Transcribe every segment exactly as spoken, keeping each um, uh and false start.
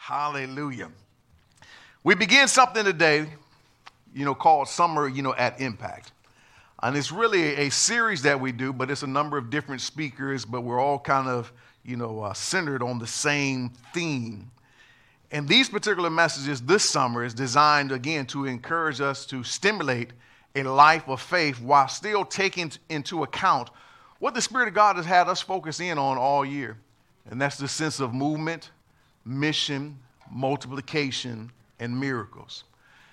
Hallelujah. We begin something today, you know, called Summer, you know, at Impact. And it's really a series that we do, but it's a number of different speakers, but we're all kind of, you know, uh, centered on the same theme. And these particular messages this summer is designed, again, to encourage us to stimulate a life of faith while still taking into account what the Spirit of God has had us focus in on all year. And that's the sense of movement, mission, multiplication, and miracles.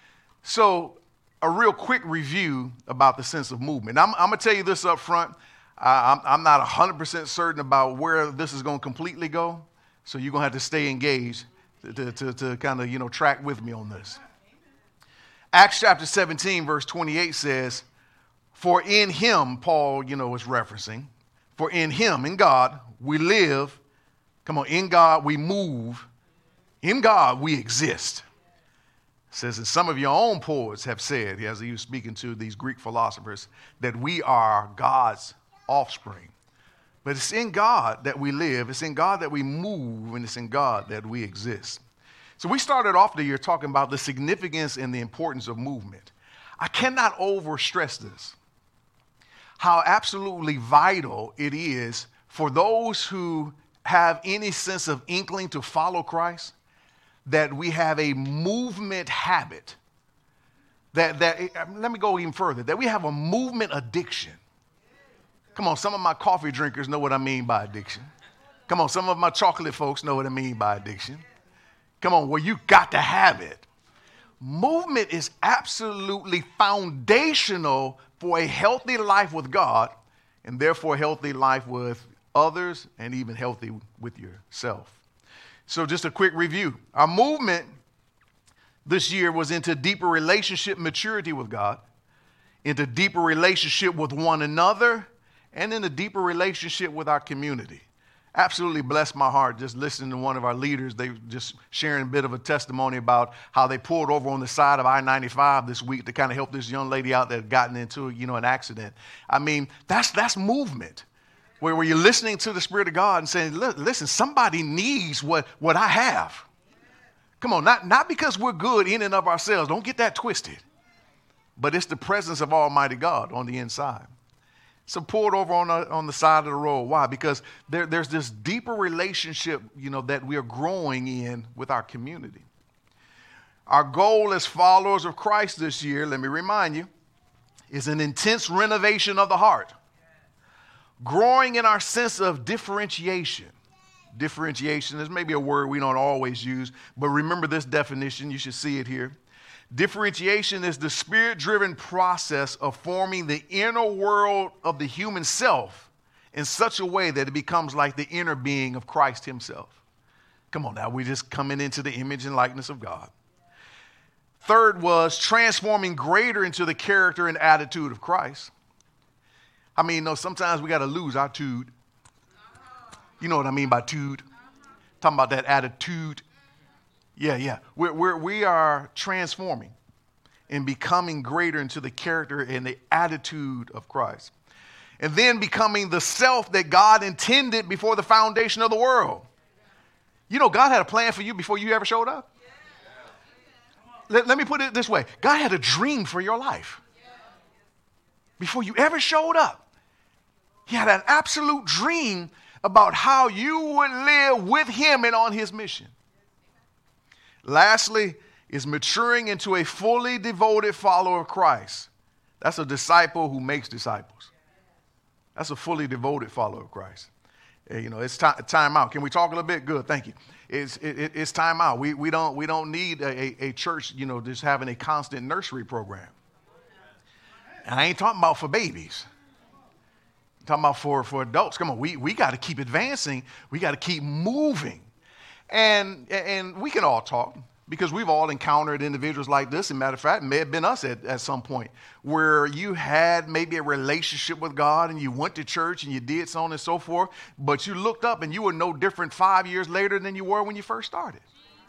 So a real quick review about the sense of movement. I'm, I'm going to tell you this up front. Uh, I'm, I'm not one hundred percent certain about where this is going to completely go. So you're going to have to stay engaged to, to, to, to kind of, you know, track with me on this. Acts chapter seventeen, verse twenty-eight says, for in him, Paul, you know, is referencing, for in him, in God, we live. Come on, in God we move, in God we exist. It says, and some of your own poets have said, as he was speaking to these Greek philosophers, that we are God's offspring. But it's in God that we live, it's in God that we move, and it's in God that we exist. So we started off the year talking about the significance and the importance of movement. I cannot overstress this, how absolutely vital it is for those who have any sense of inkling to follow Christ, that we have a movement habit, that, that let me go even further, that we have a movement addiction. Come on, some of my coffee drinkers know what I mean by addiction. Come on, some of my chocolate folks know what I mean by addiction. Come on, well, you got to have it. Movement is absolutely foundational for a healthy life with God, and therefore a healthy life with others, and even healthy with yourself. So just a quick review. Our movement this year was into deeper relationship maturity with God, into deeper relationship with one another, and in a deeper relationship with our community. Absolutely blessed my heart just listening to one of our leaders. They just sharing a bit of a testimony about how they pulled over on the side of I ninety-five this week to kind of help this young lady out that had gotten into, you know, an accident. I mean, that's that's movement. Where, where you're listening to the Spirit of God and saying, listen, somebody needs what, what I have. Come on, not, not because we're good in and of ourselves. Don't get that twisted. But it's the presence of Almighty God on the inside. So pulled over on the, on the side of the road. Why? Because there, there's this deeper relationship, you know, that we are growing in with our community. Our goal as followers of Christ this year, let me remind you, is an intense renovation of the heart. Growing in our sense of differentiation. Differentiation is maybe a word we don't always use, but remember this definition. You should see it here. Differentiation is the spirit-driven process of forming the inner world of the human self in such a way that it becomes like the inner being of Christ himself. Come on now, we're just coming into the image and likeness of God. Third was transforming greater into the character and attitude of Christ. I mean, no, sometimes we got to lose our tude. You know what I mean by tude? Talking about that attitude. Yeah, yeah. We're, we're, we are transforming and becoming greater into the character and the attitude of Christ. And then becoming the self that God intended before the foundation of the world. You know, God had a plan for you before you ever showed up. Let, let me put it this way. God had a dream for your life before you ever showed up. He had an absolute dream about how you would live with him and on his mission. Lastly, is maturing into a fully devoted follower of Christ. That's a disciple who makes disciples. That's a fully devoted follower of Christ. You know, it's time, time out. Can we talk a little bit? Good, thank you. It's, it, it's time out. We, we, don't, we don't need a, a church, you know, just having a constant nursery program. And I ain't talking about for babies. I'm talking about for, for adults. Come on, we, we got to keep advancing. We got to keep moving. And, and we can all talk because we've all encountered individuals like this. As a matter of fact, it may have been us at, at some point where you had maybe a relationship with God and you went to church and you did so on and so forth, but you looked up and you were no different five years later than you were when you first started.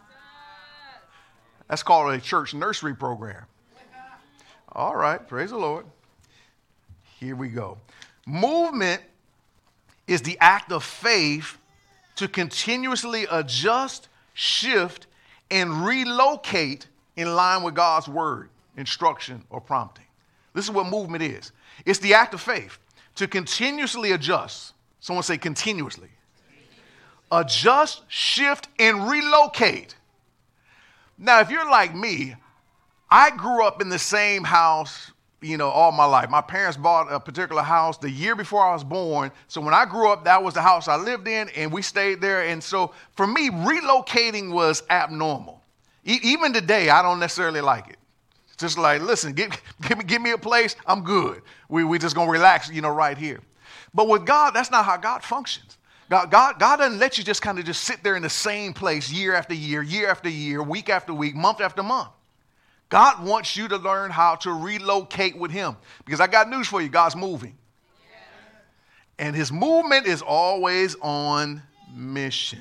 That's called a church nursery program. All right, praise the Lord. Here we go. Movement is the act of faith to continuously adjust, shift, and relocate in line with God's word, instruction, or prompting. This is what movement is. It's the act of faith to continuously adjust. Someone say continuously. Adjust, shift, and relocate. Now, if you're like me, I grew up in the same house, you know, all my life. My parents bought a particular house the year before I was born. So when I grew up, that was the house I lived in, and we stayed there. And so for me, relocating was abnormal. E- even today, I don't necessarily like it. Just like, listen, give, give, me, give me a place, I'm good. We we just going to relax, you know, right here. But with God, that's not how God functions. God, God, God doesn't let you just kind of just sit there in the same place year after year, year after year, week after week, month after month. God wants you to learn how to relocate with him. Because I got news for you, God's moving. Yeah. And his movement is always on mission.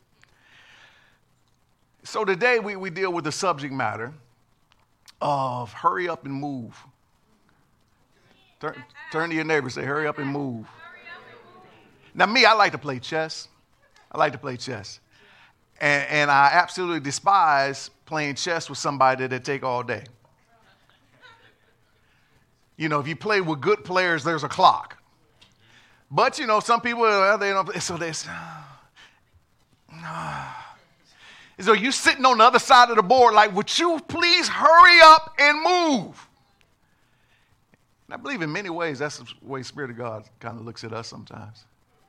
So today we, we deal with the subject matter of hurry up and move. Turn, turn to your neighbor and say, hurry up and move. Now, me, I like to play chess. I like to play chess. And, and I absolutely despise playing chess with somebody that take all day. You know, if you play with good players, there's a clock. But, you know, some people, they don't, so they say, so you sitting on the other side of the board like, would you please hurry up and move? And I believe in many ways that's the way Spirit of God kind of looks at us sometimes.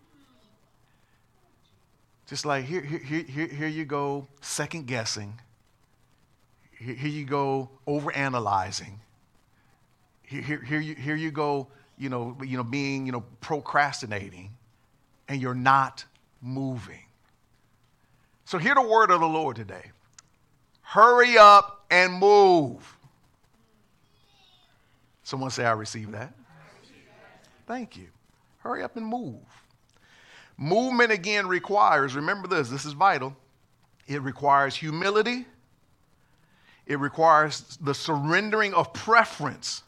Just like, here, here, here, here you go, second guessing. Here, here you go, overanalyzing. Here, here, here, you, here you go, you know, you know, being, you know, procrastinating, and you're not moving. So hear the word of the Lord today. Hurry up and move. Someone say, I receive that. I receive that. Thank you. Hurry up and move. Movement, again, requires, remember this, this is vital. It requires humility. It requires the surrendering of preference.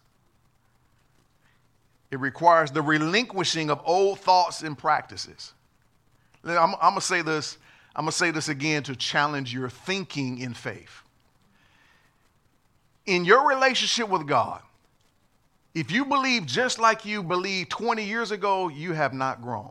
It requires the relinquishing of old thoughts and practices. I'm, I'm going to say this, I'm going to say this again to challenge your thinking in faith. In your relationship with God, if you believe just like you believed twenty years ago, you have not grown.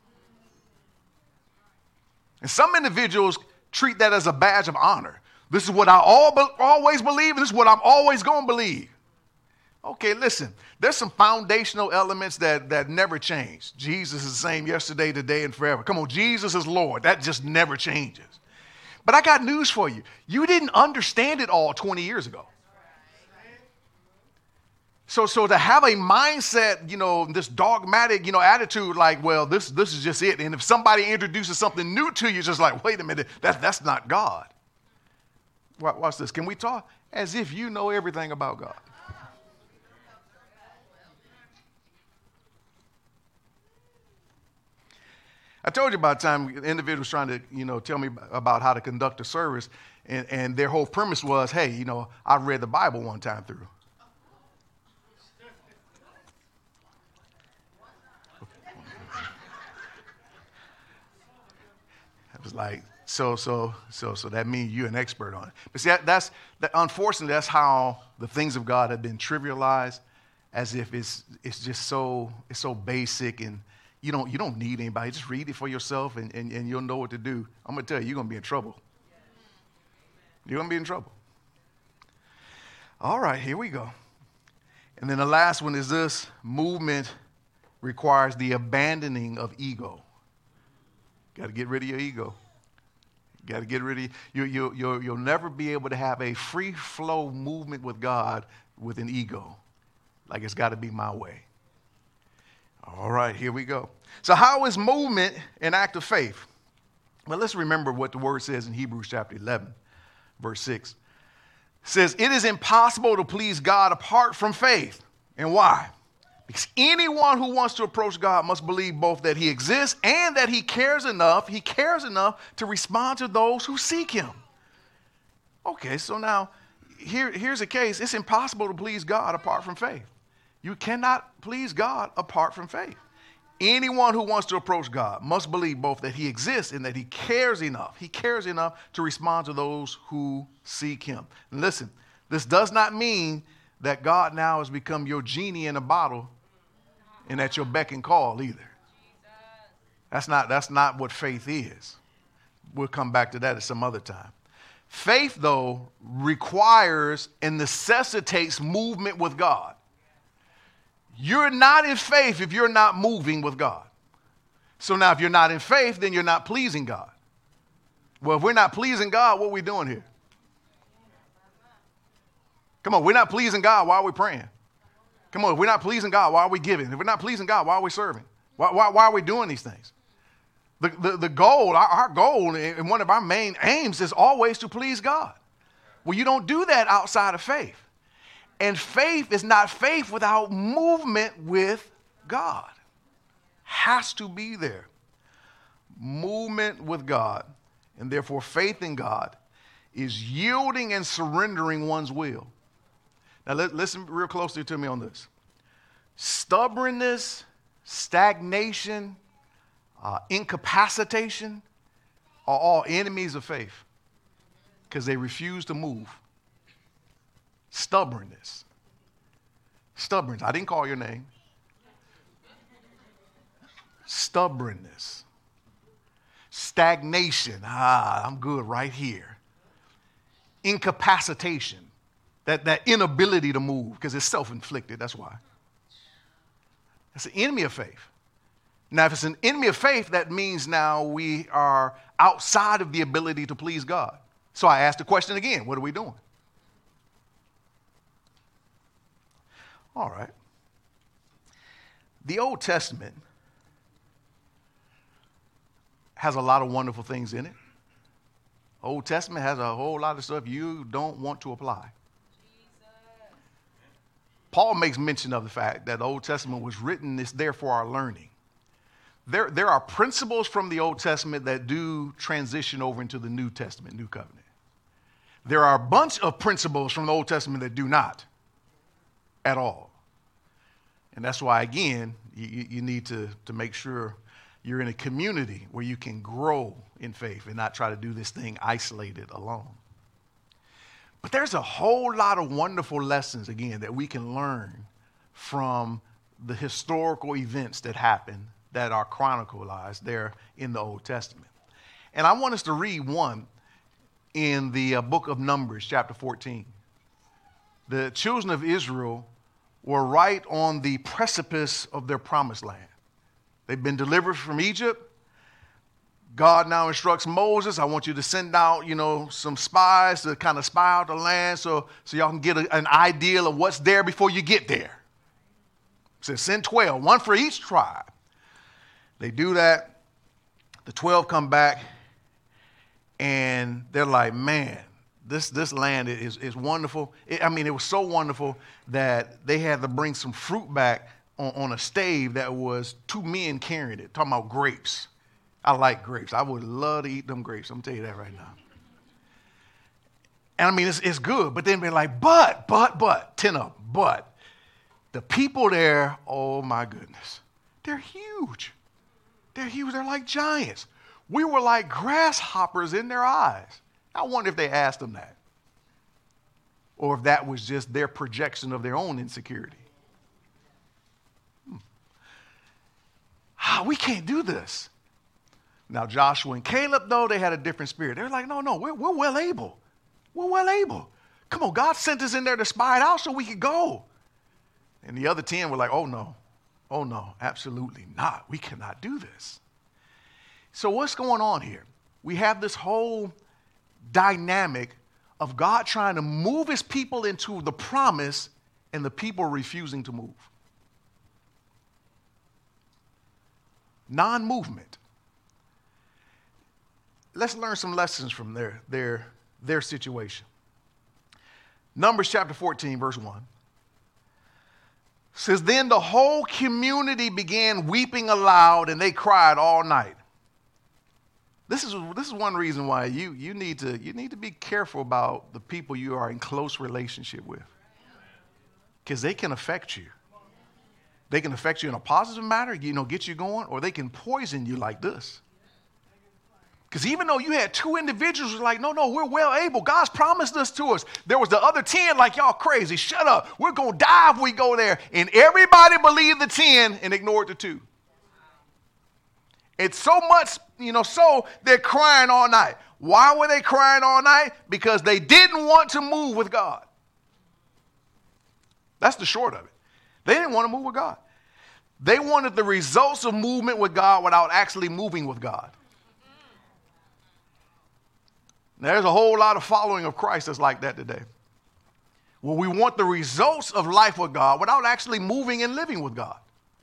And some individuals treat that as a badge of honor. This is what I all be, always believe, and this is what I'm always going to believe. Okay, listen, there's some foundational elements that, that never change. Jesus is the same yesterday, today, and forever. Come on, Jesus is Lord. That just never changes. But I got news for you. You didn't understand it all twenty years ago. So, so to have a mindset, you know, this dogmatic, you know, attitude like, well, this, this is just it. And if somebody introduces something new to you, it's just like, wait a minute, that, that's not God. Watch this. Can we talk as if you know everything about God? I told you about the time individuals trying to, you know, tell me about how to conduct a service, and, and their whole premise was, hey, you know, I read the Bible one time through. I was like, so, so, so, so that means you're an expert on it. But see, that, that's, that, unfortunately, that's how the things of God have been trivialized, as if it's it's just so, it's so basic, and you don't, you don't need anybody. Just read it for yourself, and, and, and you'll know what to do. I'm going to tell you, you're going to be in trouble. You're going to be in trouble. All right, here we go. And then the last one is this: movement requires the abandoning of ego. Got to get rid of your ego. Got to get rid of you. You, you, you'll never be able to have a free flow movement with God with an ego. Like it's got to be my way. All right, here we go. So how is movement an act of faith? Well, let's remember what the word says in Hebrews chapter eleven, verse six. It says, it is impossible to please God apart from faith. And why? Because anyone who wants to approach God must believe both that he exists and that he cares enough, he cares enough to respond to those who seek him. Okay, so now here, here's a case. It's impossible to please God apart from faith. You cannot please God apart from faith. Anyone who wants to approach God must believe both that he exists and that he cares enough. He cares enough to respond to those who seek him. And listen, this does not mean that God now has become your genie in a bottle and at your beck and call either. That's not, that's not what faith is. We'll come back to that at some other time. Faith, though, requires and necessitates movement with God. You're not in faith if you're not moving with God. So now if you're not in faith, then you're not pleasing God. Well, if we're not pleasing God, what are we doing here? Come on, we're not pleasing God, why are we praying? Come on, if we're not pleasing God, why are we giving? If we're not pleasing God, why are we serving? Why, why, why are we doing these things? The, the, the goal, our, our goal, and one of our main aims is always to please God. Well, you don't do that outside of faith. And faith is not faith without movement with God. Has to be there. Movement with God, and therefore faith in God, is yielding and surrendering one's will. Now, let, listen real closely to me on this. Stubbornness, stagnation, uh, incapacitation are all enemies of faith because they refuse to move. Stubbornness. Stubbornness. I didn't call your name. Stubbornness. Stagnation. Ah, I'm good right here. Incapacitation. That, that inability to move because it's self-inflicted. That's why. That's an enemy of faith. Now, if it's an enemy of faith, that means now we are outside of the ability to please God. So I ask the question again, what are we doing? All right. The Old Testament has a lot of wonderful things in it. Old Testament has a whole lot of stuff you don't want to apply. Jesus. Paul makes mention of the fact that the Old Testament was written, it's there for our learning. There, there are principles from the Old Testament that do transition over into the New Testament, New Covenant. There are a bunch of principles from the Old Testament that do not at all. And that's why, again, you, you need to, to make sure you're in a community where you can grow in faith and not try to do this thing isolated alone. But there's a whole lot of wonderful lessons, again, that we can learn from the historical events that happen that are chronicled there in the Old Testament. And I want us to read one in the uh, book of Numbers, chapter fourteen. The children of Israel were right on the precipice of their promised land. They've been delivered from Egypt. God now instructs Moses, I want you to send out, you know, some spies to kind of spy out the land so, so y'all can get a, an idea of what's there before you get there. It says send twelve, one for each tribe. They do that. The twelve come back and they're like, man, This, this land is, is wonderful. It, I mean, it was so wonderful that they had to bring some fruit back on, on a stave that was two men carrying it, talking about grapes. I like grapes. I would love to eat them grapes. I'm going to tell you that right now. And I mean, it's, it's good. But then they're like, but, but, but, ten of them, but. The people there, oh my goodness, they're huge. They're huge. They're like giants. We were like grasshoppers in their eyes. I wonder if they asked them that. Or if that was just their projection of their own insecurity. Hmm. Ah, we can't do this. Now, Joshua and Caleb, though, they had a different spirit. They were like, no, no, we're, we're well able. We're well able. Come on, God sent us in there to spy it out so we could go. And the other ten were like, oh, no. Oh, no, absolutely not. We cannot do this. So what's going on here? We have this whole dynamic of God trying to move his people into the promise and the people refusing to move. Non-movement. Let's learn some lessons from their, their, their situation. Numbers chapter fourteen, verse one. Says, then the whole community began weeping aloud and they cried all night. This is, this is one reason why you, you, need to, you need to be careful about the people you are in close relationship with. Because they can affect you. They can affect you in a positive manner, you know, get you going, or they can poison you like this. Because even though you had two individuals who were like, no, no, we're well able. God's promised this to us. There was the other ten like, y'all crazy. Shut up. We're going to die if we go there. And everybody believed the ten and ignored the two. It's so much, you know, so they're crying all night. Why were they crying all night? Because they didn't want to move with God. That's the short of it. They didn't want to move with God. They wanted the results of movement with God without actually moving with God. Now, there's a whole lot of following of Christ that's like that today. Well, we want the results of life with God without actually moving and living with God.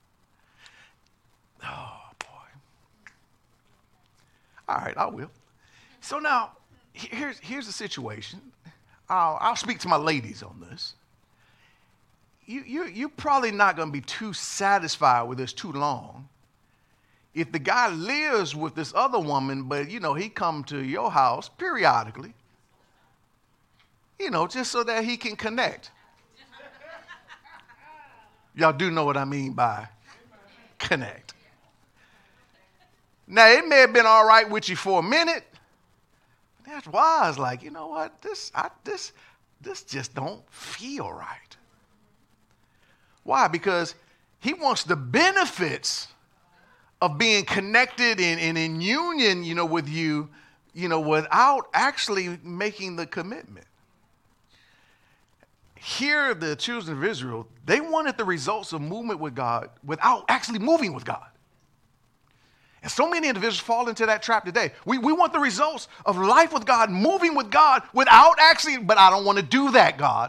Oh, boy. All right, I will. So now, here's, here's the situation. I'll, I'll speak to my ladies on this. You, you, you're probably not going to be too satisfied with this too long. If the guy lives with this other woman, but, you know, he come to your house periodically, you know, just so that he can connect. Y'all do know what I mean by connect. Now, it may have been all right with you for a minute. But that's why I was like, you know what? This, I, this, this just don't feel right. Why? Because he wants the benefits of being connected and, and in union, you know, with you, you know, without actually making the commitment. Here, the children of Israel, they wanted the results of movement with God without actually moving with God. And so many individuals fall into that trap today. We, we want the results of life with God, moving with God without actually, but I don't want to do that, God.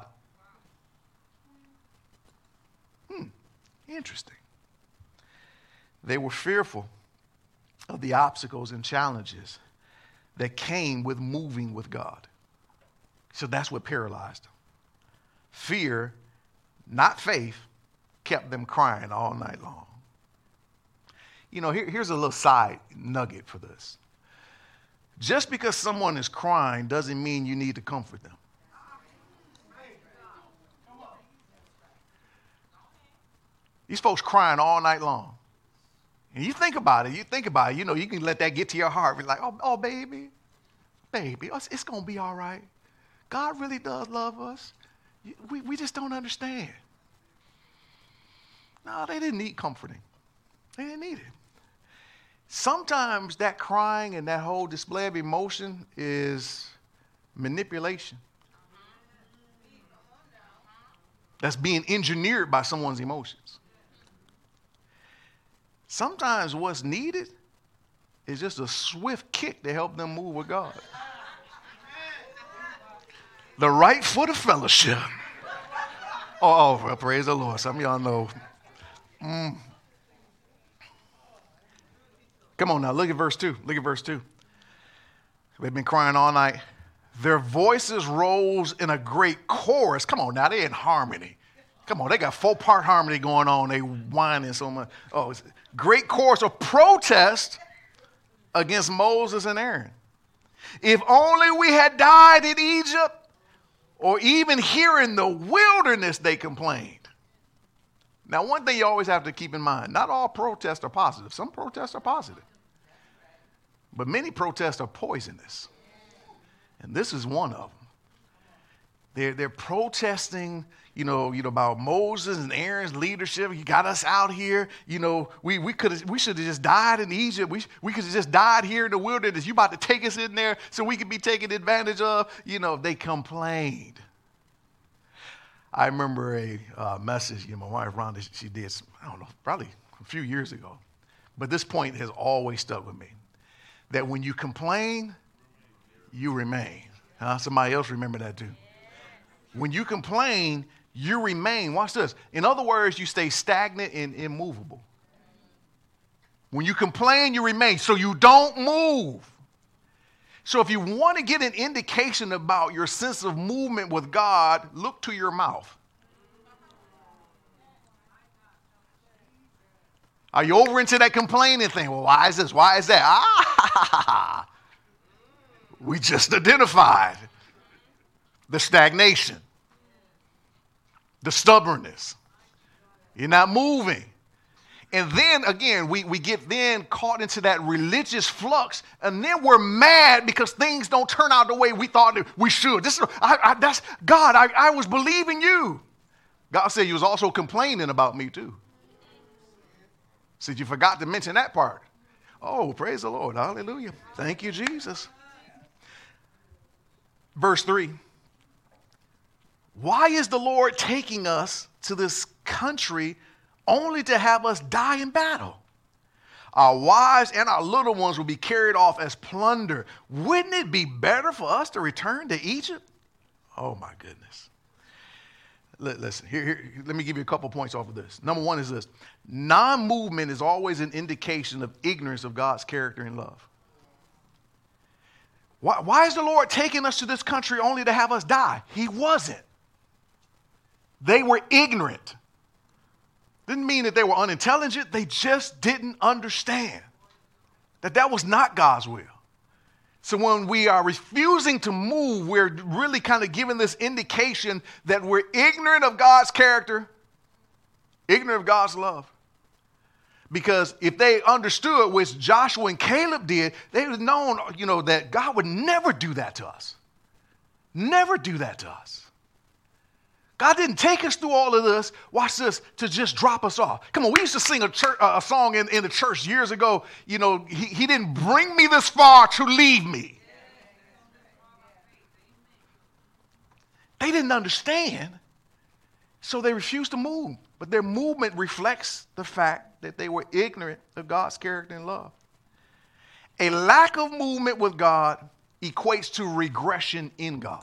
Hmm, interesting. They were fearful of the obstacles and challenges that came with moving with God. So that's what paralyzed them. Fear, not faith, kept them crying all night long. You know, here, here's a little side nugget for this. Just because someone is crying doesn't mean you need to comfort them. These folks crying all night long. And you think about it, you think about it, you know, you can let that get to your heart. Be like, oh, oh baby, baby, it's, it's going to be all right. God really does love us. We, we just don't understand. No, they didn't need comforting. They didn't need it. Sometimes that crying and that whole display of emotion is manipulation. That's being engineered by someone's emotions. Sometimes what's needed is just a swift kick to help them move with God. The right foot of fellowship. Oh, well, praise the Lord. Some of y'all know. Mm. Come on now, look at verse two. Look at verse two. They've been crying all night. Their voices rose in a great chorus. Come on now, they're in harmony. Come on, they got four-part harmony going on. They whining so much. Oh, it's a great chorus of protest against Moses and Aaron. If only we had died in Egypt, or even here in the wilderness, they complained. Now, one thing you always have to keep in mind, not all protests are positive. Some protests are positive. But many protests are poisonous. And this is one of them. They're, they're protesting, you know, you know, about Moses and Aaron's leadership. You got us out here. You know, we we could we should have just died in Egypt. We we could have just died here in the wilderness. You about to take us in there so we could be taken advantage of. You know, they complained. I remember a uh, message, you know, my wife Rhonda, she did, I don't know, probably a few years ago. But this point has always stuck with me. That when you complain, you remain. Huh? Somebody else remember that too. When you complain, you remain. Watch this. In other words, you stay stagnant and immovable. When you complain, you remain. So you don't move. So if you want to get an indication about your sense of movement with God, look to your mouth. Are you over into that complaining thing? Well, why is this? Why is that? Ah, we just identified the stagnation, the stubbornness. You're not moving. And then again, we, we get then caught into that religious flux, and then we're mad because things don't turn out the way we thought that we should. This is, I, I, that's God, I, I was believing you. God said you was also complaining about me too. Said you forgot to mention that part. Oh, praise the Lord. Hallelujah. Thank you, Jesus. Verse three. Why is the Lord taking us to this country only to have us die in battle? Our wives and our little ones will be carried off as plunder. Wouldn't it be better for us to return to Egypt? Oh, my goodness. Listen, here, here, let me give you a couple points off of this. Number one is this. Non-movement is always an indication of ignorance of God's character and love. Why, why is the Lord taking us to this country only to have us die? He wasn't. They were ignorant. Didn't mean that they were unintelligent. They just didn't understand that that was not God's will. So when we are refusing to move, we're really kind of giving this indication that we're ignorant of God's character, ignorant of God's love. Because if they understood, which Joshua and Caleb did, they would have known, you know, that God would never do that to us. Never do that to us. God didn't take us through all of this, watch this, to just drop us off. Come on, we used to sing a, church, uh, a song in, in the church years ago. You know, he, he didn't bring me this far to leave me. They didn't understand, so they refused to move. But their movement reflects the fact that they were ignorant of God's character and love. A lack of movement with God equates to regression in God.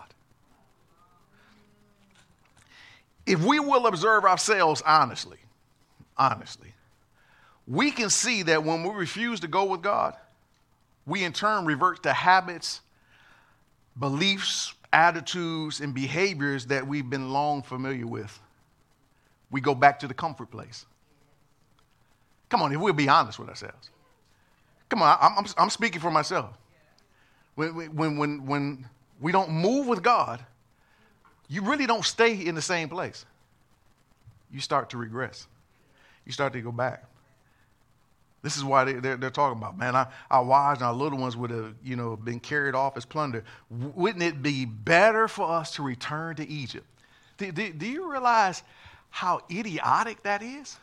If we will observe ourselves honestly, honestly, we can see that when we refuse to go with God, we in turn revert to habits, beliefs, attitudes, and behaviors that we've been long familiar with. We go back to the comfort place. Come on, if we'll be honest with ourselves. Come on, I'm, I'm, I'm speaking for myself. When, when, when, when we don't move with God, you really don't stay in the same place. You start to regress. You start to go back. This is why they, they're, they're talking about, man, our, our wives and our little ones would have, you know, been carried off as plunder. Wouldn't it be better for us to return to Egypt? Do, do, do you realize how idiotic that is?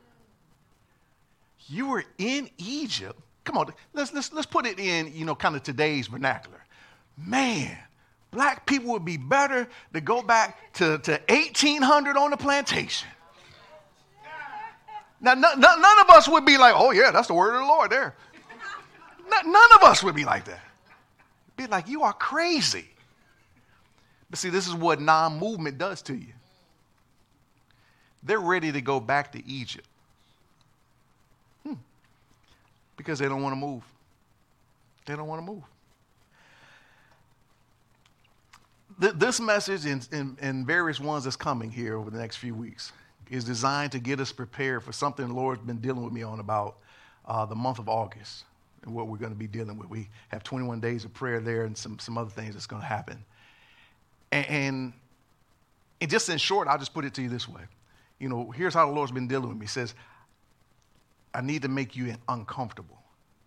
You were in Egypt. Come on, let's, let's, let's put it in, you know, kind of today's vernacular. Man, black people would be better to go back to, to eighteen hundred on the plantation. Now, none, none of us would be like, oh, yeah, that's the word of the Lord there. None of us would be like that. Be like, you are crazy. But see, this is what non-movement does to you. They're ready to go back to Egypt. Hmm. Because they don't want to move. They don't want to move. This message and, and, and various ones that's coming here over the next few weeks is designed to get us prepared for something the Lord's been dealing with me on about uh, the month of August and what we're going to be dealing with. We have twenty-one days of prayer there and some, some other things that's going to happen. And, and, and just in short, I'll just put it to you this way. You know, here's how the Lord's been dealing with me. He says, I need to make you uncomfortable.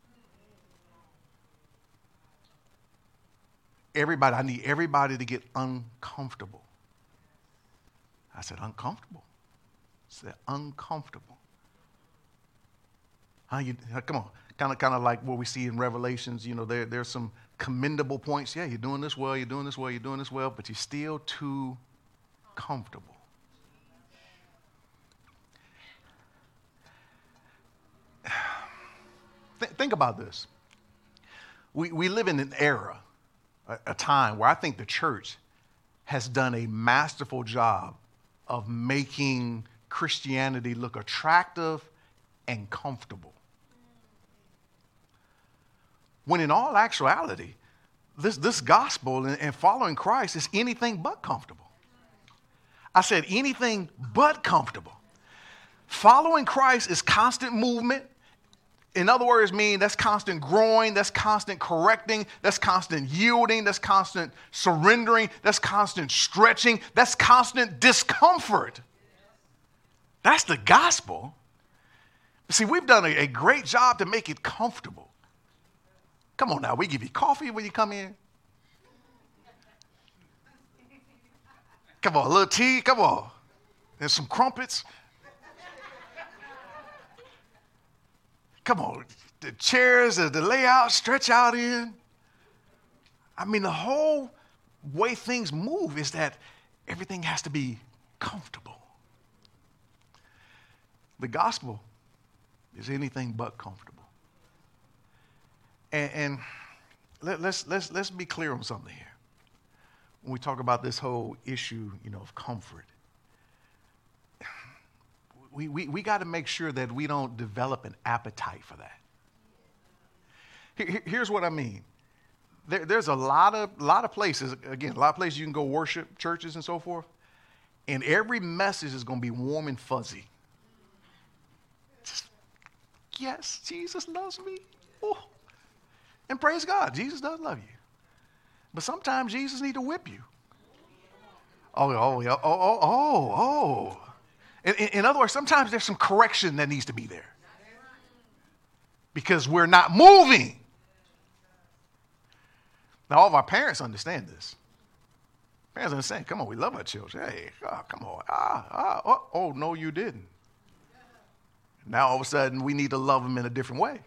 Everybody, I need everybody to get uncomfortable. I said, uncomfortable? I said, uncomfortable. How you, come on, kind of kind of like what we see in Revelations, you know, there, there's some commendable points. Yeah, you're doing this well, you're doing this well, you're doing this well, but you're still too comfortable. Th- think about this. We, we live in an era, a, a time where I think the church has done a masterful job of making Christianity look attractive and comfortable. When in all actuality, this, this gospel and, and following Christ is anything but comfortable. I said anything but comfortable. Following Christ is constant movement. In other words, mean that's constant growing, that's constant correcting, that's constant yielding, that's constant surrendering, that's constant stretching, that's constant discomfort. That's the gospel. See, we've done a, a great job to make it comfortable. Come on now, we give you coffee when you come in. Come on, a little tea, come on. And some crumpets. Come on, the chairs, the layout, stretch out in. I mean, the whole way things move is that everything has to be comfortable. The gospel is anything but comfortable. And, and let, let's, let's, let's be clear on something here. When we talk about this whole issue, you know, of comfort, we, we, we got to make sure that we don't develop an appetite for that. Here, here's what I mean. There, there's a lot of, lot of places, again, a lot of places you can go worship, churches and so forth, and every message is going to be warm and fuzzy. Just, yes, Jesus loves me. Oh. And praise God, Jesus does love you. But sometimes Jesus needs to whip you. Oh, oh, oh, oh, oh, oh. In, in other words, sometimes there's some correction that needs to be there. Because we're not moving. Now, all of our parents understand this. Parents understand, come on, we love our children. Hey, oh, come on. Ah, ah, oh, oh, no, you didn't. Now, all of a sudden, we need to love them in a different way.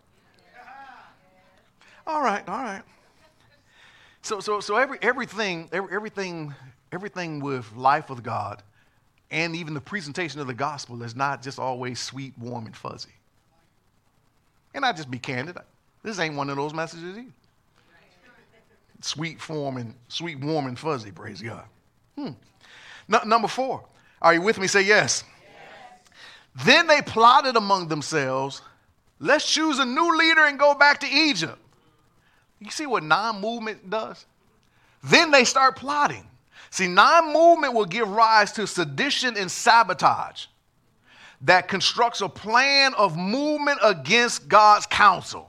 All right, all right. So, so, so every, everything, every, everything, everything with life with God and even the presentation of the gospel is not just always sweet, warm, and fuzzy. And I just be candid. This ain't one of those messages either. Sweet form and sweet, warm, and fuzzy, praise God. Hmm. No, number four. Are you with me? Say yes. Yes. Then they plotted among themselves, let's choose a new leader and go back to Egypt. You see what non-movement does? Then they start plotting. See, non-movement will give rise to sedition and sabotage that constructs a plan of movement against God's counsel.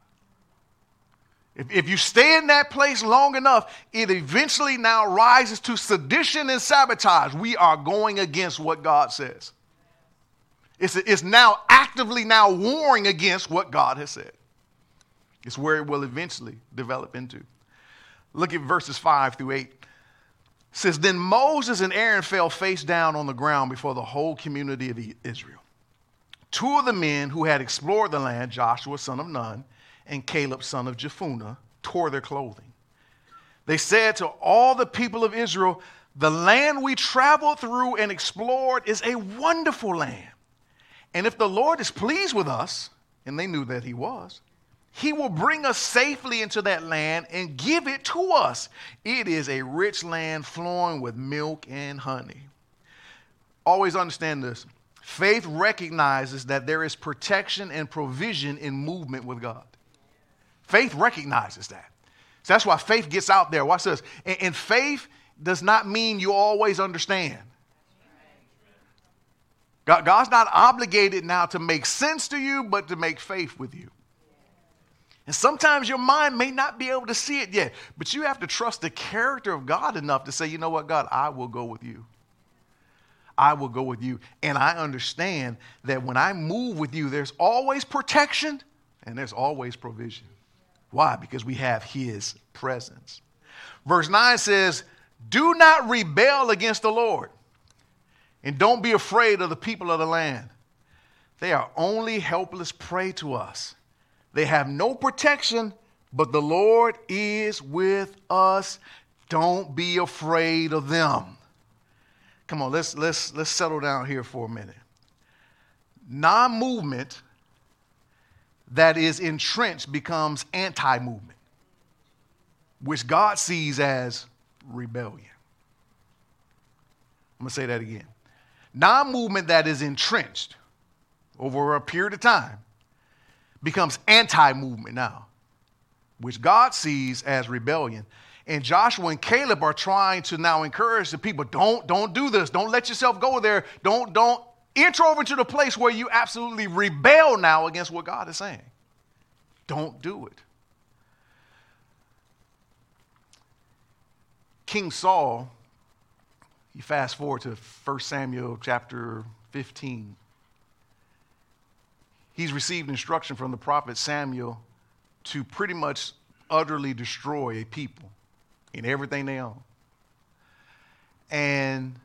If, if you stay in that place long enough, it eventually now rises to sedition and sabotage. We are going against what God says. It's, it's now actively now warring against what God has said. It's where it will eventually develop into. Look at verses five through eight. It says, then Moses and Aaron fell face down on the ground before the whole community of Israel. Two of the men who had explored the land, Joshua son of Nun and Caleb son of Jephunneh, tore their clothing. They said to all the people of Israel, the land we traveled through and explored is a wonderful land. And if the Lord is pleased with us, and they knew that he was, he will bring us safely into that land and give it to us. It is a rich land flowing with milk and honey. Always understand this. Faith recognizes that there is protection and provision in movement with God. Faith recognizes that. So that's why faith gets out there. Watch this. And, and faith does not mean you always understand. God, God's not obligated now to make sense to you, but to make faith with you. And sometimes your mind may not be able to see it yet, but you have to trust the character of God enough to say, you know what, God, I will go with you. I will go with you. And I understand that when I move with you, there's always protection and there's always provision. Why? Because we have his presence. Verse nine says, do not rebel against the Lord and don't be afraid of the people of the land. They are only helpless prey to us. They have no protection, but the Lord is with us. Don't be afraid of them. Come on, let's, let's, let's settle down here for a minute. Non-movement that is entrenched becomes anti-movement, which God sees as rebellion. I'm going to say that again. Non-movement that is entrenched over a period of time becomes anti-movement now, which God sees as rebellion. And Joshua and Caleb are trying to now encourage the people, don't, don't do this. Don't let yourself go there. Don't, don't enter over to the place where you absolutely rebel now against what God is saying. Don't do it. King Saul, you fast forward to First Samuel chapter fifteen. he's received instruction from the prophet Samuel to pretty much utterly destroy a people in everything they own. And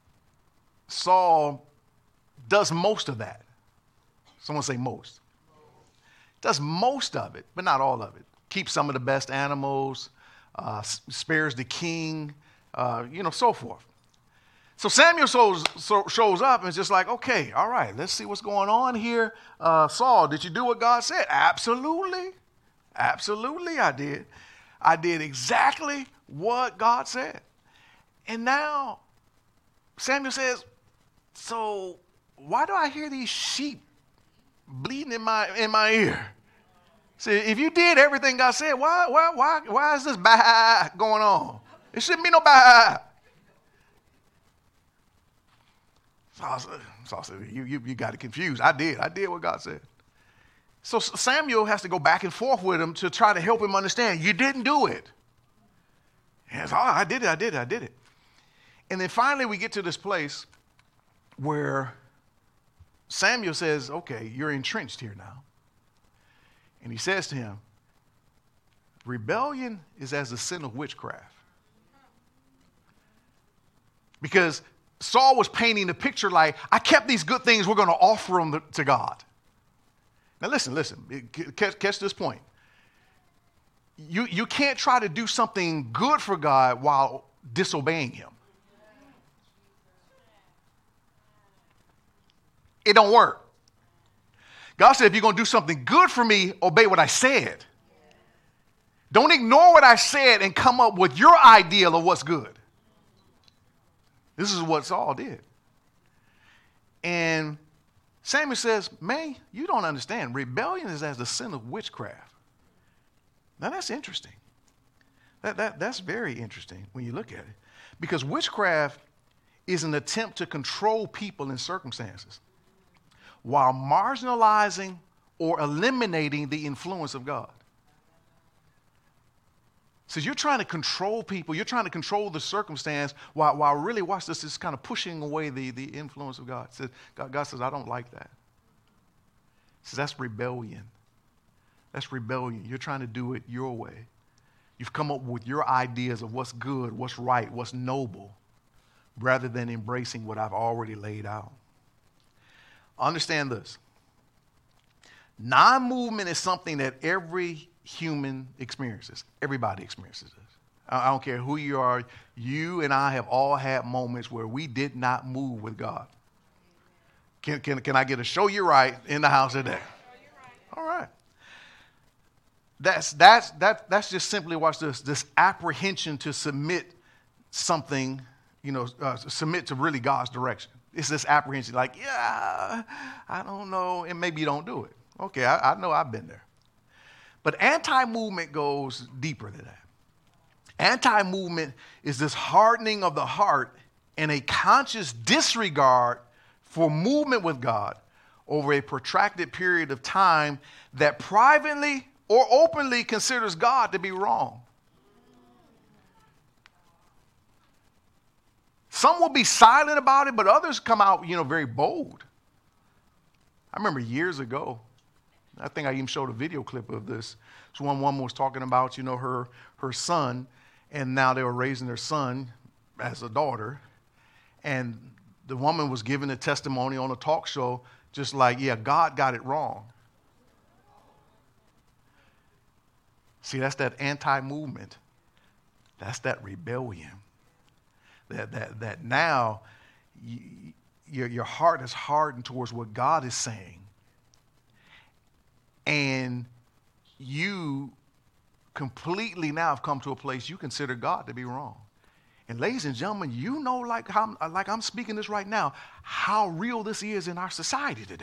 Saul does most of that. Someone say most. Does most of it, but not all of it. Keeps some of the best animals, uh, spares the king, uh, you know, so forth. So Samuel shows, so shows up and is just like, okay, all right, let's see what's going on here. Uh, Saul, did you do what God said? Absolutely. Absolutely, I did. I did exactly what God said. And now Samuel says, so why do I hear these sheep bleating in my in my ear? See, if you did everything God said, why why why why is this bah going on? It shouldn't be no bah. So said, you, you, you got it confused. I did. I did what God said. So Samuel has to go back and forth with him to try to help him understand. You didn't do it. And it's, oh, I did it. I did it. I did it. And then finally we get to this place where Samuel says, okay, you're entrenched here now. And he says to him, rebellion is as the sin of witchcraft. Because Saul was painting the picture like, I kept these good things, we're going to offer them to God. Now listen, listen, catch, catch this point. You, you can't try to do something good for God while disobeying him. It don't work. God said, if you're going to do something good for me, obey what I said. Don't ignore what I said and come up with your ideal of what's good. This is what Saul did. And Samuel says, man, you don't understand. Rebellion is as the sin of witchcraft. Now that's interesting. That, that, that's very interesting when you look at it. Because witchcraft is an attempt to control people in circumstances while marginalizing or eliminating the influence of God. So you're trying to control people, you're trying to control the circumstance while, while really, watch this, is kind of pushing away the, the influence of God. So God. God says, I don't like that. He says, that's rebellion. That's rebellion. You're trying to do it your way. You've come up with your ideas of what's good, what's right, what's noble, rather than embracing what I've already laid out. Understand this. Non-movement is something that every human experiences. Everybody experiences this. I don't care who you are. You and I have all had moments where we did not move with God. Can, can, can I get a show you right in the house today? All right. That's, that's, that, that's just simply, watch this, this apprehension to submit something, you know, uh, submit to really God's direction. It's this apprehension like, yeah, I don't know, and maybe you don't do it. Okay, I, I know I've been there. But anti-movement goes deeper than that. Anti-movement is this hardening of the heart and a conscious disregard for movement with God over a protracted period of time that privately or openly considers God to be wrong. Some will be silent about it, but others come out, you know, very bold. I remember years ago, I think I even showed a video clip of this. So one woman was talking about, you know, her, her son, and now they were raising their son as a daughter. And the woman was giving a testimony on a talk show, just like, yeah, God got it wrong. See, that's that anti-movement. That's that rebellion. That, that, that now you, your, your heart is hardened towards what God is saying. And you completely now have come to a place you consider God to be wrong. And ladies and gentlemen, you know, like, how, like I'm speaking this right now, how real this is in our society today.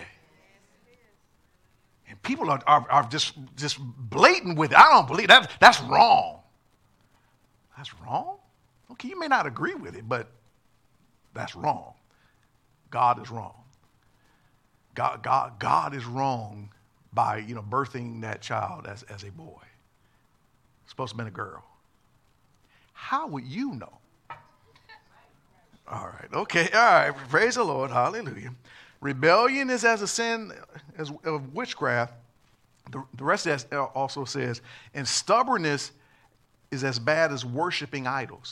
And people are, are, are just, just blatant with it. I don't believe that. That's wrong. That's wrong? Okay, you may not agree with it, but that's wrong. God is wrong. God, God, God is wrong by, you know, birthing that child as, as a boy. It's supposed to have been a girl. How would you know? All right, okay, all right, praise the Lord, hallelujah. Rebellion is as a sin as, of witchcraft. The, the rest of that also says, and stubbornness is as bad as worshiping idols.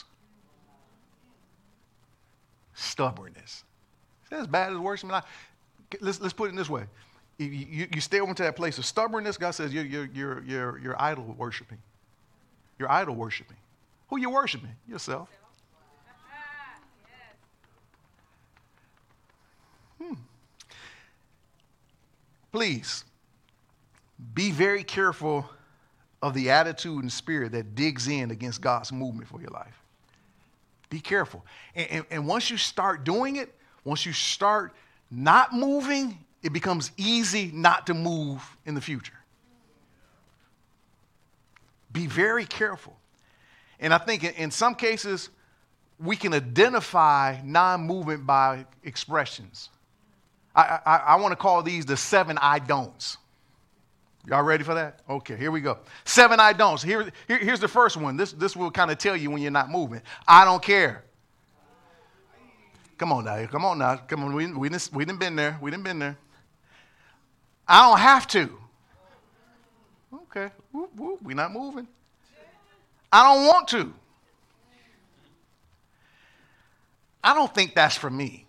Stubbornness. Is that as bad as worshiping idols? Let's, let's put it this way. You, you, you stay over to that place of stubbornness, God says you're, you're, you're, you're, you're idol worshiping. You're idol worshiping. Who you worshiping? Yourself. Hmm. Please, be very careful of the attitude and spirit that digs in against God's movement for your life. Be careful. And, and, and once you start doing it, once you start not moving, it becomes easy not to move in the future. Be very careful. And I think in, in some cases, we can identify non-movement by expressions. I, I, I want to call these the seven I don'ts. Y'all ready for that? Okay, here we go. Seven I don'ts. Here, here, here's the first one. This, this will kind of tell you when you're not moving. I don't care. Come on now. Come on now. Come on. We, we, didn't, we didn't been there. We didn't been there. I don't have to. Okay. Whoop, whoop. We're not moving. I don't want to. I don't think that's for me.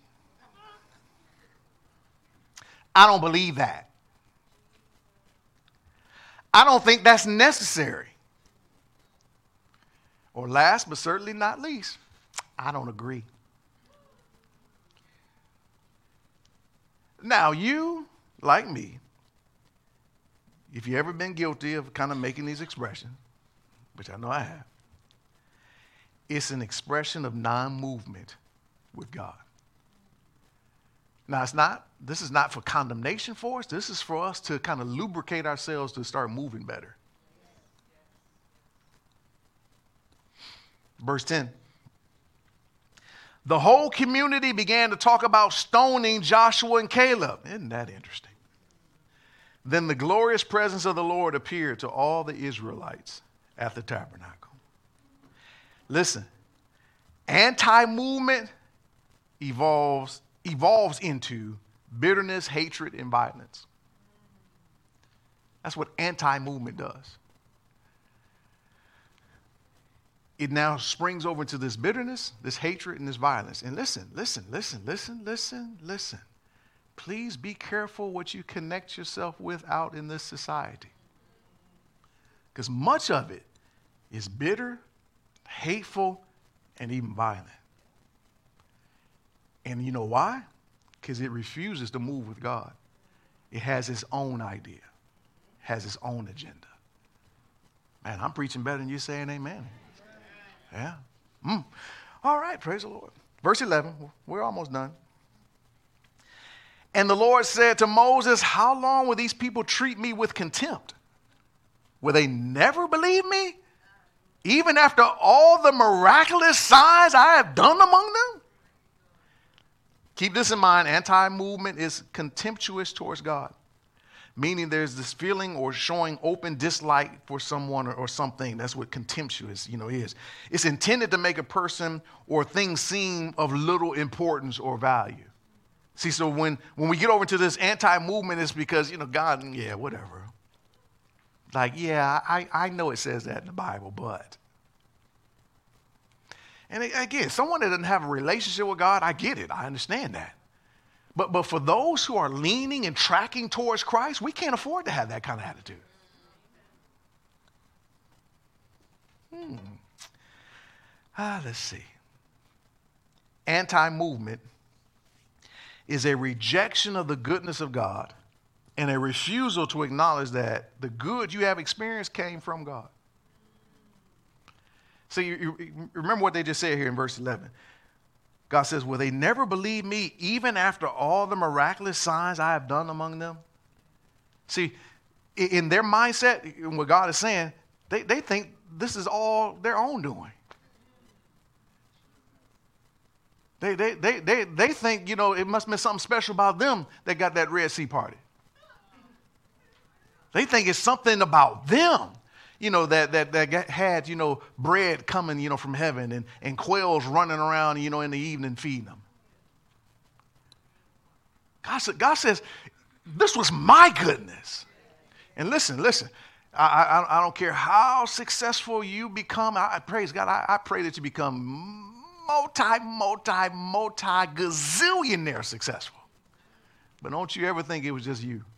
I don't believe that. I don't think that's necessary. Or last but certainly not least, I don't agree. Now, you, like me, if you've ever been guilty of kind of making these expressions, which I know I have, it's an expression of non-movement with God. Now, it's not, this is not for condemnation for us. This is for us to kind of lubricate ourselves to start moving better. Verse ten. The whole community began to talk about stoning Joshua and Caleb. Isn't that interesting? Then the glorious presence of the Lord appeared to all the Israelites at the tabernacle. Listen, anti-movement evolves evolves into bitterness, hatred, and violence. That's what anti-movement does. It now springs over into this bitterness, this hatred, and this violence. And listen, listen, listen, listen, listen, listen. Please be careful what you connect yourself with out in this society. Because much of it is bitter, hateful, and even violent. And you know why? Because it refuses to move with God. It has its own idea, has its own agenda. Man, I'm preaching better than you saying amen. Yeah. Mm. All right, praise the Lord. Verse eleven, we're almost done. And the Lord said to Moses, how long will these people treat me with contempt? Will they never believe me? Even after all the miraculous signs I have done among them? Keep this in mind, anti-movement is contemptuous towards God, meaning there's this feeling or showing open dislike for someone or, or something. That's what contemptuous, you know, is. It's intended to make a person or thing seem of little importance or value. See, so when, when we get over to this anti-movement, it's because, you know, God, yeah, whatever. Like, yeah, I, I know it says that in the Bible, but. And again, someone that doesn't have a relationship with God, I get it. I understand that. But, but for those who are leaning and tracking towards Christ, we can't afford to have that kind of attitude. Hmm. Ah, let's see. Anti-movement is a rejection of the goodness of God and a refusal to acknowledge that the good you have experienced came from God. So you, you remember what they just said here in verse eleven. God says, will they never believe me even after all the miraculous signs I have done among them? See, in their mindset, in what God is saying, they, they think this is all their own doing. They, they, they, they, they think, you know, it must have been something special about them that got that Red Sea party. They think it's something about them, you know, that, that, that had, you know, bread coming, you know, from heaven and, and quails running around, you know, in the evening feeding them. God, said, God says, this was my goodness. And listen, listen, I, I, I don't care how successful you become. I, I praise God. I, I pray that you become multi, multi, multi gazillionaire successful. But don't you ever think it was just you.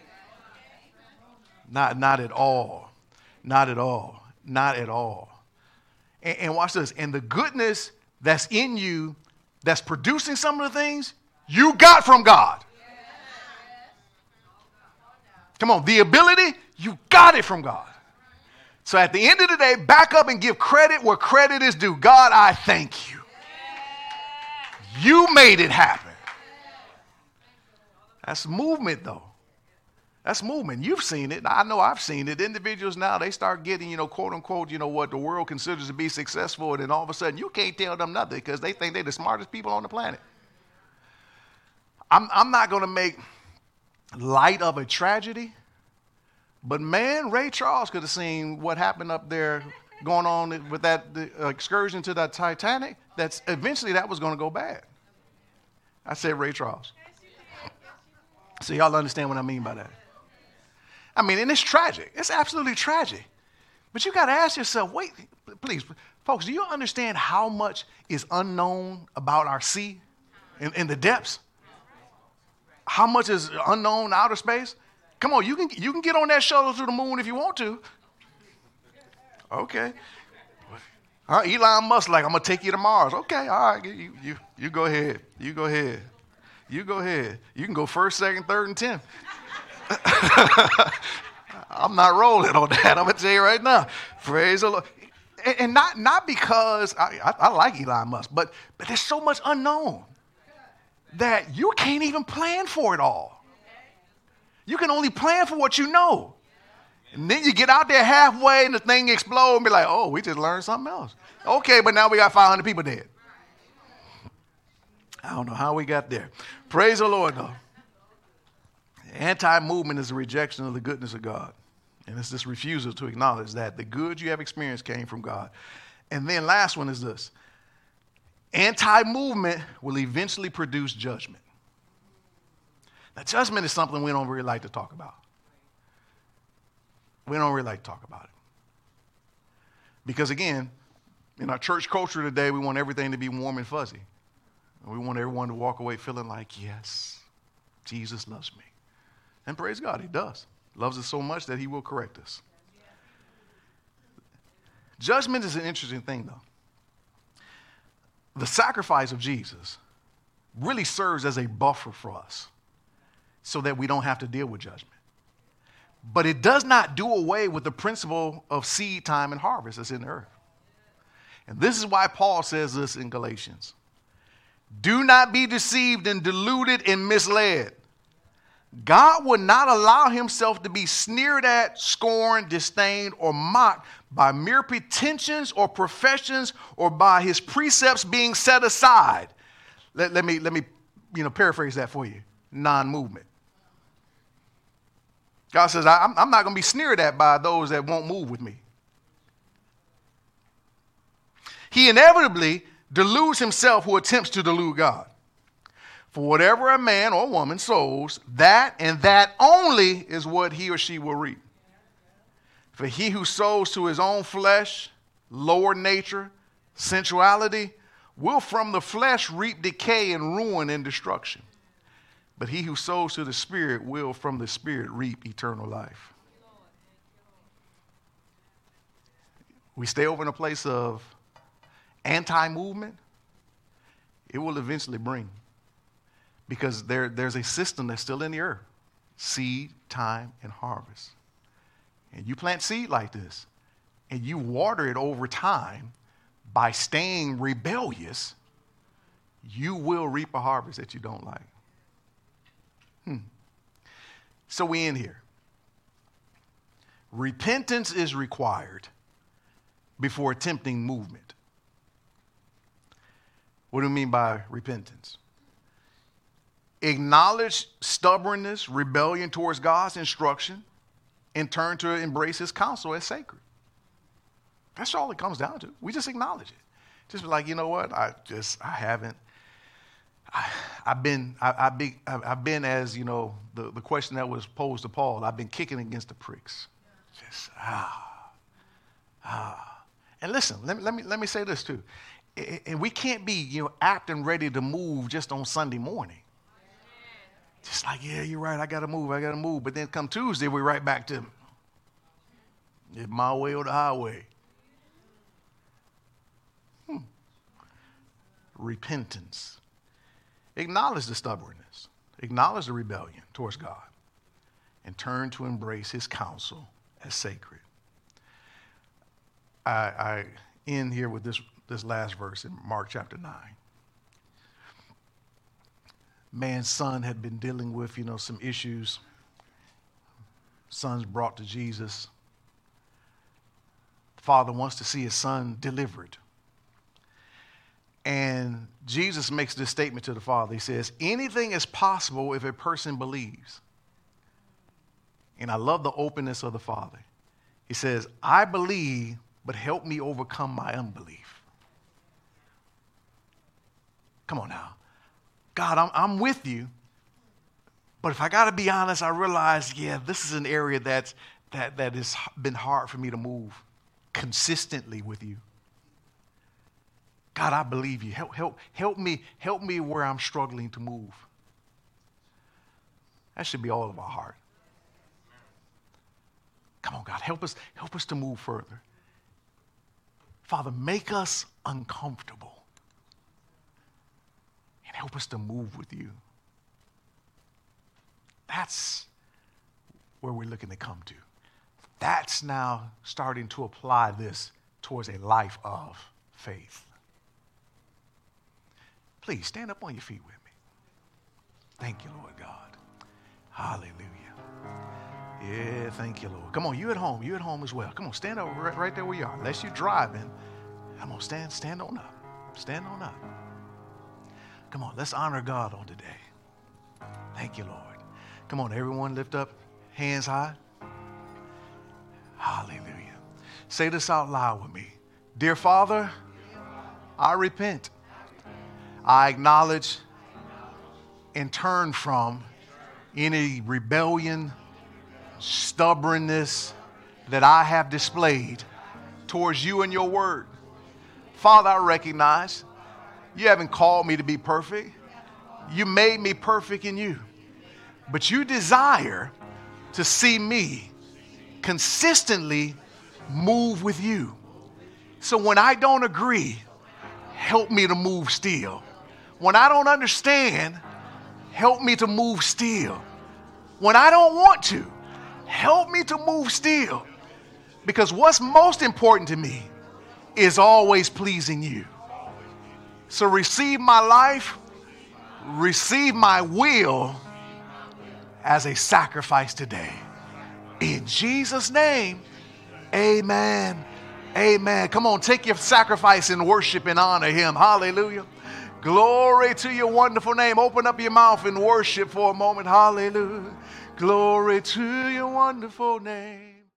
Not, not at all. Not at all. Not at all. And, and watch this. And the goodness that's in you, that's producing some of the things you got from God. Come on, the ability, you got it from God. So at the end of the day, back up and give credit where credit is due. God, I thank you. You made it happen. That's movement, though. That's movement. You've seen it. I know I've seen it. Individuals now, they start getting, you know, quote unquote, you know, what the world considers to be successful. And then all of a sudden, you can't tell them nothing because they think they're the smartest people on the planet. I'm, I'm not going to make light of a tragedy. But man, Ray Charles could have seen what happened up there going on with that the excursion to that Titanic. That's eventually that was going to go bad. I said Ray Charles. So y'all understand what I mean by that. I mean, and it's tragic. It's absolutely tragic. But you got to ask yourself, wait, please, folks, do you understand how much is unknown about our sea in, in the depths? How much is unknown outer space? Come on, you can you can get on that shuttle to the moon if you want to. Okay. Uh, Elon Musk, like, I'm going to take you to Mars. Okay, all right, you, you, you go ahead. You go ahead. You go ahead. You can go first, second, third, and tenth. I'm not rolling on that. I'm going to tell you right now. Praise the Lord. And, and not, not because I, I, I like Elon Musk, but, but there's so much unknown that you can't even plan for it all. You can only plan for what you know. And then you get out there halfway and the thing explodes and be like, oh, we just learned something else. Okay, but now we got five hundred people dead. I don't know how we got there. Praise the Lord, though. Anti-movement is a rejection of the goodness of God. And it's this refusal to acknowledge that the good you have experienced came from God. And then last one is this. Anti-movement will eventually produce judgment. Now, judgment is something we don't really like to talk about. We don't really like to talk about it. Because again, in our church culture today, we want everything to be warm and fuzzy. We want everyone to walk away feeling like, yes, Jesus loves me. And praise God, he does. Loves us so much that he will correct us. Judgment is an interesting thing, though. The sacrifice of Jesus really serves as a buffer for us so that we don't have to deal with judgment. But it does not do away with the principle of seed time and harvest that's in the earth. And this is why Paul says this in Galatians. Do not be deceived and deluded and misled. God would not allow himself to be sneered at, scorned, disdained, or mocked by mere pretensions or professions or by his precepts being set aside. Let, let me, let me you know, paraphrase that for you. Non-movement. God says, I'm, I'm not going to be sneered at by those that won't move with me. He inevitably deludes himself who attempts to delude God. For whatever a man or woman sows, that and that only is what he or she will reap. For he who sows to his own flesh, lower nature, sensuality, will from the flesh reap decay and ruin and destruction. But he who sows to the Spirit will from the Spirit reap eternal life. We stay over in a place of anti-movement, it will eventually bring. Because there, there's a system that's still in the earth. Seed, time, and harvest. And you plant seed like this, and you water it over time by staying rebellious, you will reap a harvest that you don't like. Hmm. So we end here. Repentance is required before attempting movement. What do we mean by repentance? Acknowledge stubbornness, rebellion towards God's instruction, and turn to embrace his counsel as sacred. That's all it comes down to. We just acknowledge it. Just be like, you know what? I just, I haven't, I, I've been, I, I've been, I've been as, you know, the, the question that was posed to Paul, I've been kicking against the pricks. Just, ah, ah. And listen, let me, let me, let me say this too. And we can't be, you know, apt and ready to move just on Sunday morning. Just like, yeah, you're right, I got to move, I got to move. But then come Tuesday, we're right back to it's my way or the highway. Hmm. Repentance. Acknowledge the stubbornness. Acknowledge the rebellion towards God. And turn to embrace his counsel as sacred. I, I end here with this, this last verse in Mark chapter nine. Man's son had been dealing with, you know, some issues. Son's brought to Jesus. The father wants to see his son delivered. And Jesus makes this statement to the father. He says, anything is possible if a person believes. And I love the openness of the father. He says, I believe, but help me overcome my unbelief. Come on now. God, I'm, I'm with you. But if I got to be honest, I realize, yeah, this is an area that's, that, that has been hard for me to move consistently with you. God, I believe you. Help, help, help me, help me where I'm struggling to move. That should be all of our heart. Come on, God, help us, help us to move further. Father, make us uncomfortable and help us to move with you. That's where we're looking to come to. That's now starting to apply this towards a life of faith. Please stand up on your feet with me. Thank you, Lord God. Hallelujah. Yeah, thank you, Lord. Come on, you at home. You at home as well. Come on, stand up right, right there where you are. Unless you're driving, come on, stand, stand on up. Stand on up. Come on, let's honor God on today. Thank you, Lord. Come on, everyone lift up hands high. Hallelujah. Say this out loud with me. Dear Father, I repent. I acknowledge and turn from any rebellion, stubbornness that I have displayed towards you and your word. Father, I recognize you haven't called me to be perfect. You made me perfect in you. But you desire to see me consistently move with you. So when I don't agree, help me to move still. When I don't understand, help me to move still. When I don't want to, help me to move still. Because what's most important to me is always pleasing you. So receive my life, receive my will as a sacrifice today. In Jesus' name, amen. Amen. Come on, take your sacrifice and worship and honor him. Hallelujah. Glory to your wonderful name. Open up your mouth and worship for a moment. Hallelujah. Glory to your wonderful name.